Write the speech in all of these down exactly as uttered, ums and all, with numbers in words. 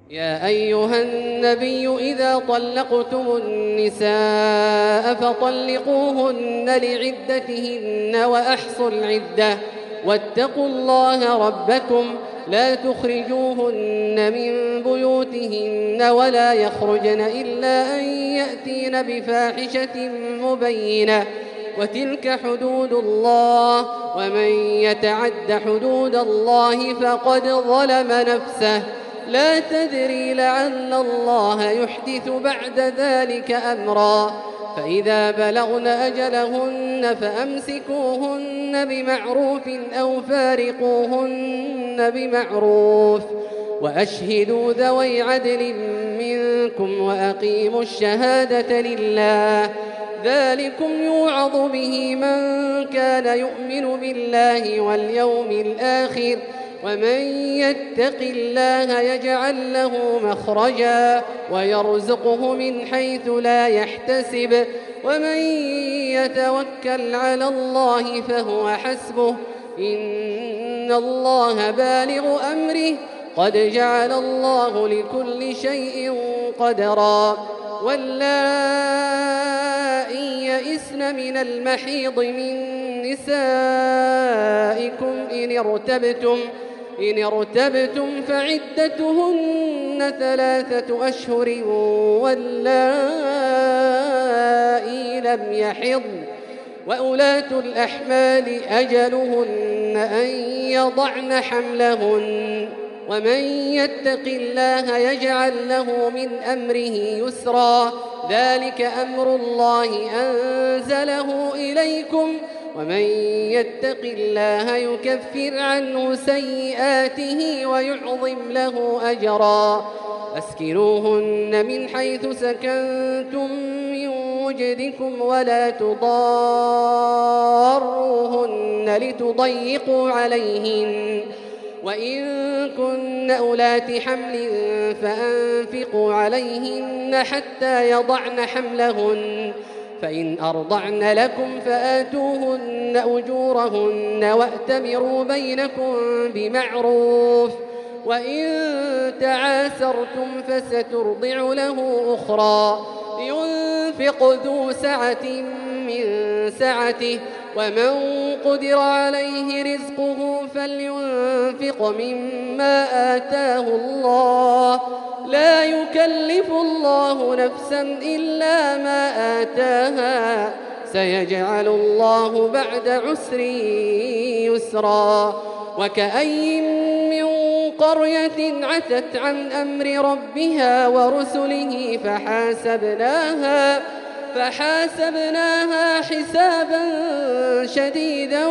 يا أيها النبي إذا طلقتم النساء فطلقوهن لعدتهن وأحصوا العدة واتقوا الله ربكم لا تخرجوهن من بيوتهن ولا يخرجن إلا أن يأتين بفاحشة مبينة وتلك حدود الله ومن يتعد حدود الله فقد ظلم نفسه لا تدري لعل الله يحدث بعد ذلك أمرا فإذا بلغن أجلهن فأمسكوهن بمعروف أو فارقوهن بمعروف وأشهدوا ذوي عدل منكم وأقيموا الشهادة لله ذلكم يوعظ به من كان يؤمن بالله واليوم الآخر ومن يتق الله يجعل له مخرجا ويرزقه من حيث لا يحتسب ومن يتوكل على الله فهو حسبه إن الله بالغ أمره قد جعل الله لكل شيء قدرا واللائي يئسن من المحيض من نسائكم إن ارتبتم إن ارتبتم فعدتهن ثلاثة أشهر واللائي لم يحضن وأولاة الأحمال أجلهن أن يضعن حملهن ومن يتق الله يجعل له من أمره يسرا ذلك أمر الله أنزله إليكم ومن يتق الله يكفر عنه سيئاته ويعظم له أجرا أسكنوهن من حيث سكنتم من وجدكم ولا تضاروهن لتضيقوا عليهن وإن كن أولات حمل فأنفقوا عليهن حتى يضعن حملهن فإن أرضعن لكم فآتوهن أجورهن وأتمروا بينكم بمعروف وإن تعاسرتم فسترضع له أخرى لينفق ذو سعة من سعته ومن قدر عليه رزقه فلينفق مما آتاه الله لا يكلف الله نفسا إلا ما آتاها سيجعل الله بعد عسر يسرا وكأي من قرية عتت عن أمر ربها ورسله فحاسبناها فحاسبناها حسابا شديدا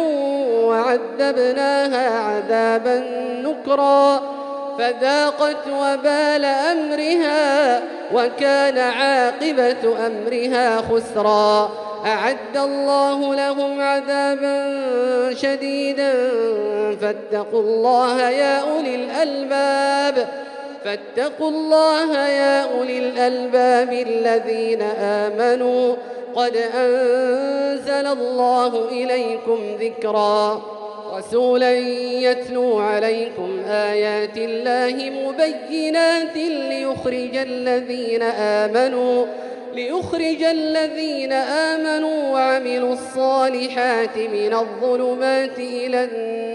وعذبناها عذابا نكرا فذاقت وبال أمرها وكان عاقبة أمرها خسرا أعد الله لهم عذابا شديدا فاتقوا الله يا أولي الألباب فاتقوا الله يا أولي الألباب الذين آمنوا قد أنزل الله إليكم ذكرا رسولا يتلو عليكم آيات الله مبينات ليخرج الذين آمنوا ليخرج الذين آمنوا وعملوا الصالحات من الظلمات إلى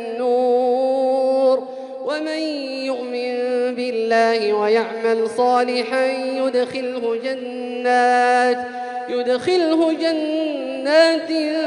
النور ومن يؤمن بالله ويعمل صالحا يدخله جنات يدخله جنات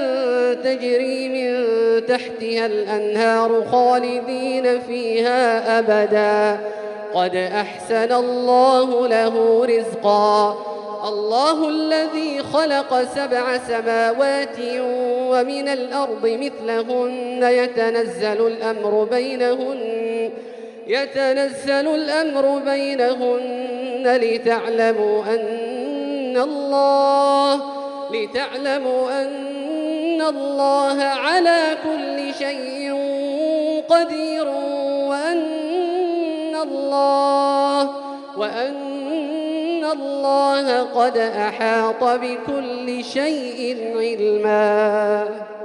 تجري من تحتها الأنهار خالدين فيها أبدا قد أحسن الله له رزقا الله الذي خلق سبع سماوات ومن الأرض مثلهن يتنزل الأمر بينهن يتنزل الأمر بينهن لتعلموا أن الله لتعلموا أن الله على كل شيء قدير وأن الله وأن الله قد أحاط بكل شيء علما.